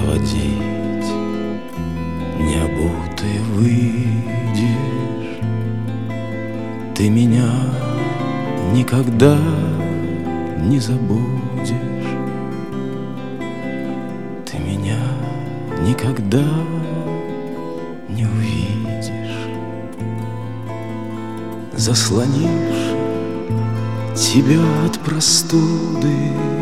проводить. Необутый выйдешь, ты меня никогда не забудешь. Ты меня никогда не увидишь. Заслонишь тебя от простуды,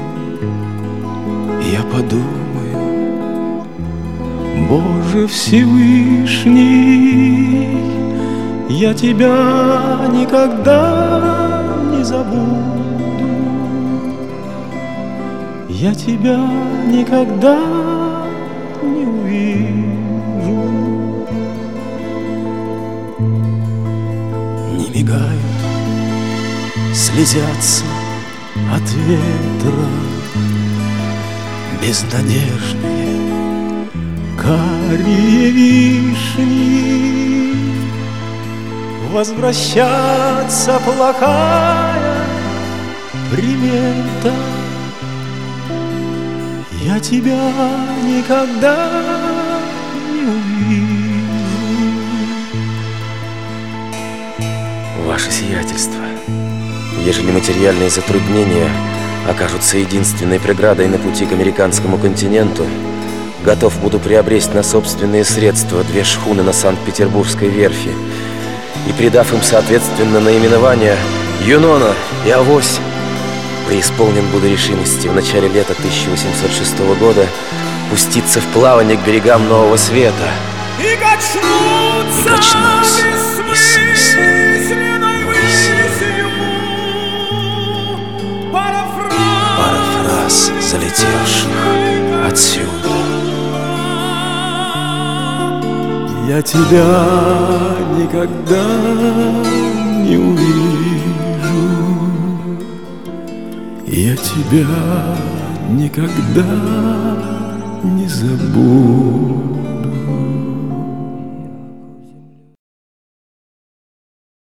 я подумаю: Боже Всевышний, я тебя никогда не забуду. Я тебя никогда не увижу. Не мигают, слезятся от ветра безнадежные карие вишни. Возвращаться плохая примета. Я тебя никогда не увижу. Ваше сиятельство, ежели материальные затруднения окажутся единственной преградой на пути к американскому континенту, готов буду приобрести на собственные средства 2 шхуны на Санкт-Петербургской верфи и, придав им соответственно наименования «Юнона» и «Авось», преисполнен буду решимости в начале лета 1806 года пуститься в плавание к берегам Нового Света и качнуться бессмысленной высью. Парафраз залетевших отсюда. Я тебя никогда не увижу. Я тебя никогда не забуду.